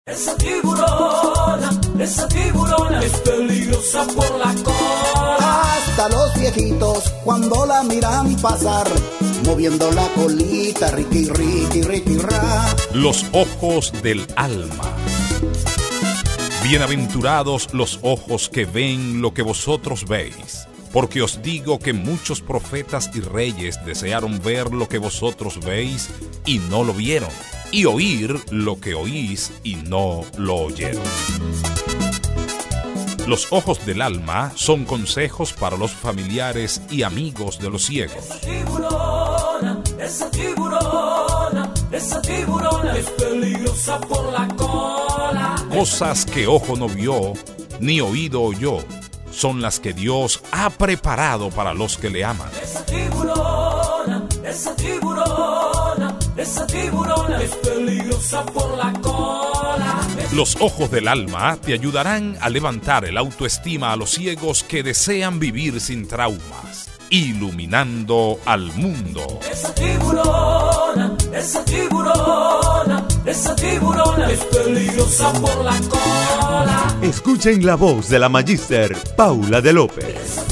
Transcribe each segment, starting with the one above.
Esa tiburona es peligrosa por la cola. Hasta los viejitos cuando la miran pasar, moviendo la colita, riqui, riqui, riqui, ra. Los ojos del alma. Bienaventurados los ojos que ven lo que vosotros veis, porque os digo que muchos profetas y reyes desearon ver lo que vosotros veis y no lo vieron, y oír lo que oís y no lo oyeron. Los ojos del alma son consejos para los familiares y amigos de los ciegos. Esa tiburona es peligrosa por la cola. Cosas que ojo no vio, ni oído oyó, son las que Dios ha preparado para los que le aman. Esa tiburona es peligrosa por la cola. Los ojos del alma te ayudarán a levantar el autoestima a los ciegos que desean vivir sin traumas, iluminando al mundo. Esa tiburona es peligrosa por la cola. Escuchen la voz de la Magíster Paula de López.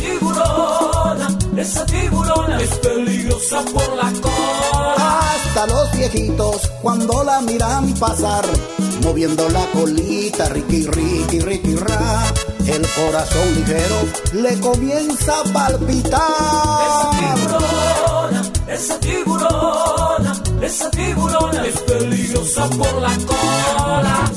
Esa tiburona es peligrosa por la cola. Hasta los viejitos cuando la miran pasar, moviendo la colita, riqui, riqui, riqui, ra. El corazón ligero le comienza a palpitar. Esa tiburona es peligrosa por la cola.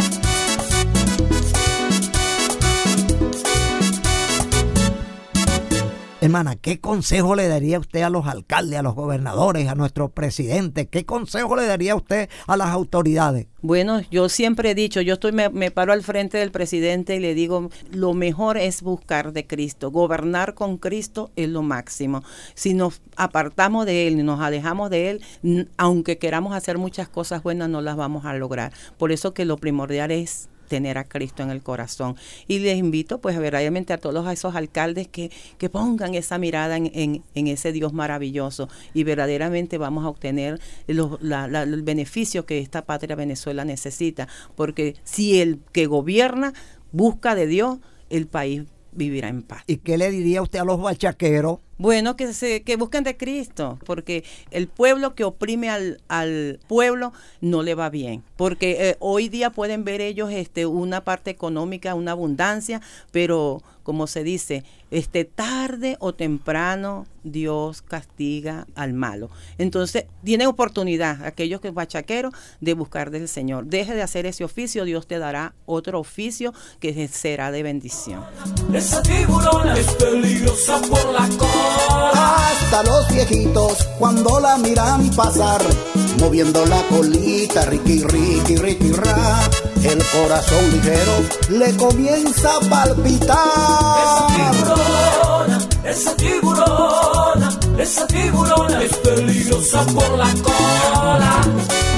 Hermana, ¿qué consejo le daría usted a los alcaldes, a los gobernadores, a nuestro presidente? ¿Qué consejo le daría usted a las autoridades? Bueno, yo siempre he dicho, me paro al frente del presidente y le digo, lo mejor es buscar de Cristo, gobernar con Cristo es lo máximo. Si nos apartamos de Él y nos alejamos de Él, aunque queramos hacer muchas cosas buenas, no las vamos a lograr. Por eso que lo primordial es tener a Cristo en el corazón. Y les invito pues verdaderamente a todos esos alcaldes que pongan esa mirada en ese Dios maravilloso, y verdaderamente vamos a obtener el beneficio que esta patria Venezuela necesita, porque si el que gobierna busca de Dios, el país vivirá en paz. ¿Y qué le diría usted a los bachaqueros? Bueno, que busquen de Cristo, porque el pueblo que oprime al pueblo no le va bien, porque hoy día pueden ver ellos una parte económica, una abundancia, pero como se dice, tarde o temprano Dios castiga al malo. Entonces, tienen oportunidad, aquellos que son bachaqueros, de buscar del Señor. Deje de hacer ese oficio, Dios te dará otro oficio que será de bendición. Esa tiburona es peligrosa por la cola. Hasta los viejitos cuando la miran pasar, moviendo la colita, riqui, riqui, riqui, ra. El corazón ligero le comienza a palpitar. Esa tiburona es peligrosa por la cola.